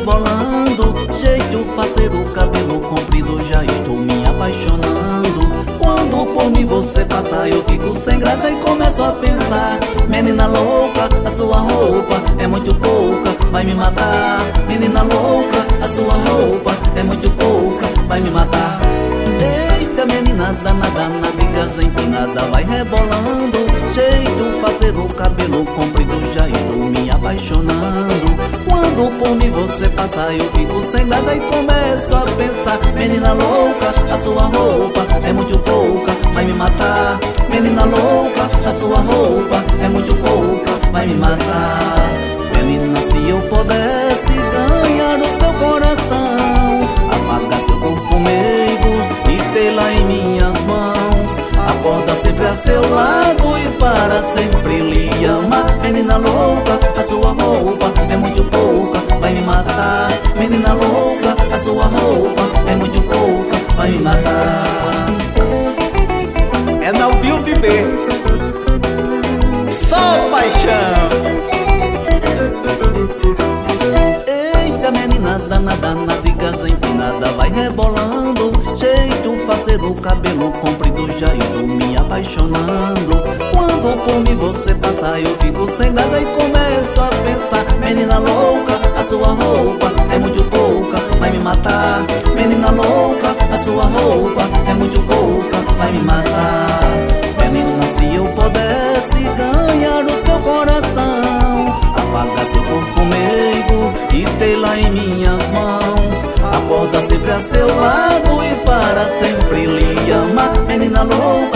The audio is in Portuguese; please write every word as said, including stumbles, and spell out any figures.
rebolando. Jeito faceiro, cabelo comprido, já estou me apaixonando. Quando por mim você passa, eu fico sem graça e começo a pensar: menina louca, a sua roupa é muito pouca, vai me matar. Menina louca, a sua roupa é muito pouca, vai me matar. Eita, menina danada, na bicaza empinada, vai rebolando. Jeito faceiro, cabelo comprido, já estou me apaixonando. Quando por mim você passa, eu fico sem graça e começo a pensar: menina louca, a sua roupa é muito pouca, vai me matar. Menina louca, a sua roupa é muito pouca, vai me matar. Menina, se eu pudesse ganhar o seu coração, apagar seu corpo meigo e tê-la em minhas mãos, acordar sempre a seu lado e para sempre lhe amar. Menina louca, a sua roupa é muito pouca, vai me matar. Menina louca, a sua roupa é muito pouca, vai me matar. É na humilde B, só paixão. Eita, menina danada, na bicaza empinada, vai rebolando. Jeito faceiro, cabelo comprido, já estou me apaixonando. Quando por mim você passa, eu fico sem graça e começo a pensar: menina louca, a sua roupa é muito pouca, vai me matar. Menina louca, a sua roupa é muito pouca, vai me matar. Menina, se eu pudesse ganhar o seu coração, afagar seu corpo meigo e tê-la em minhas mãos, acordar sempre a seu lado e para sempre lhe amar. Menina louca,